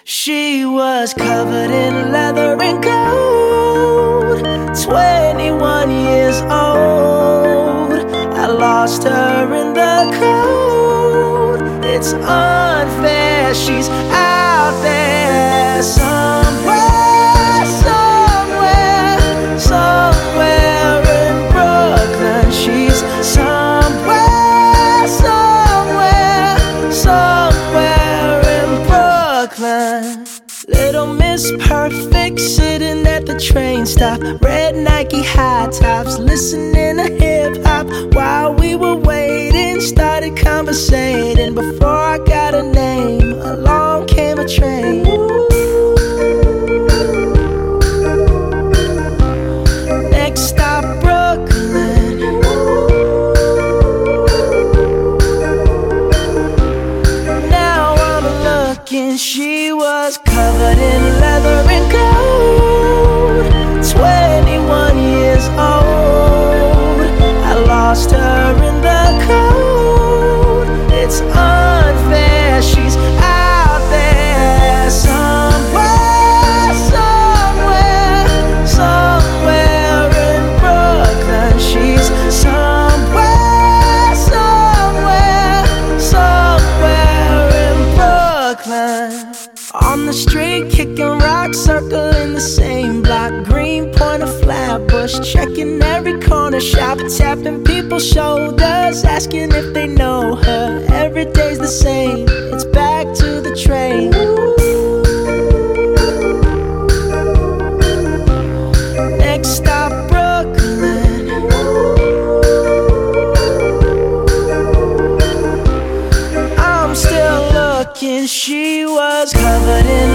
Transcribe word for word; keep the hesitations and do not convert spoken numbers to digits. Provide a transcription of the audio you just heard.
She was covered in leather and gold, twenty-one years old. I lost her in the cold. It's unfair, she's out there somewhere, somewhere, somewhere in Brooklyn. She's somewhere, somewhere, somewhere in Brooklyn. Little Miss Perfect sitting at the train stop, red Nike high tops, listening to hip hop while we were waiting. Started conversating before I got a name. Along came a train. Next stop, Brooklyn. Now I'm looking, she was covered in leather and gold, twenty-one years old. I lost her in the cold. It's unfair, she's out there somewhere, somewhere, somewhere in Brooklyn. She's somewhere, somewhere, somewhere in Brooklyn. On the street, kicking rocks, circling the same block. Greenpoint or Flatbush, checking every corner shop, tapping people's shoulders, asking if they know her. Every day's the same, it's back to the train. Next stop, Brooklyn. I'm still looking, she was covered in